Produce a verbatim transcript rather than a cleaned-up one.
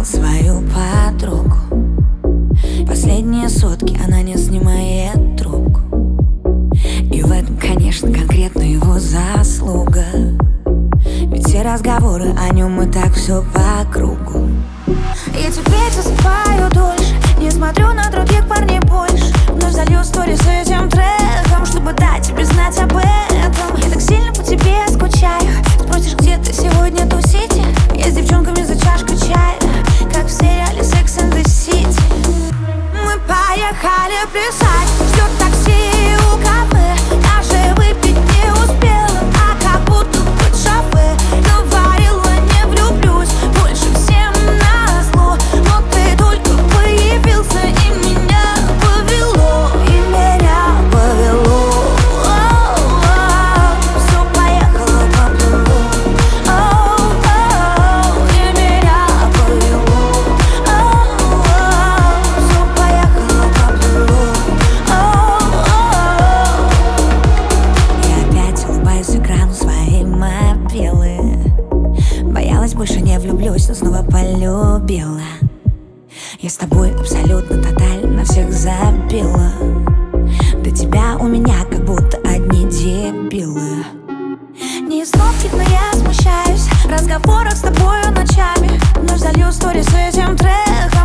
свою подругу. Последние сутки она не снимает трубку. И в этом, конечно, конкретно его заслуга. Ведь все разговоры о нем и так все по кругу. Я теперь засыпаю дольше, не смотрю на других парней больше. Вновь залью стори с этим треком, чтобы дать тебе знать об этом. Я так сильно по тебе скучаю. Спросишь, где ты сегодня тусите? Я с девчонками за чашкой чая, как в сериале Sex and the City. Мы поехали плясать, ждет такси у кафе. Даже выпить не успела, а как будто хоть шафе. Говорила, не влюблюсь больше всем назло, но ты только появился и меня повело. И меня повело. Все поехало поплыло. И меня повело. Все поехало поплыло. Я опять улыбаюсь экрану своей мобилы. Боялась, больше не влюблюсь, но снова полюбила. Я с тобой абсолютно тотально всех забила. До тебя у меня как будто одни дебилы. Не из ловких, но я смущаюсь в разговорах с тобою ночами. Вновь залью стори с этим треком.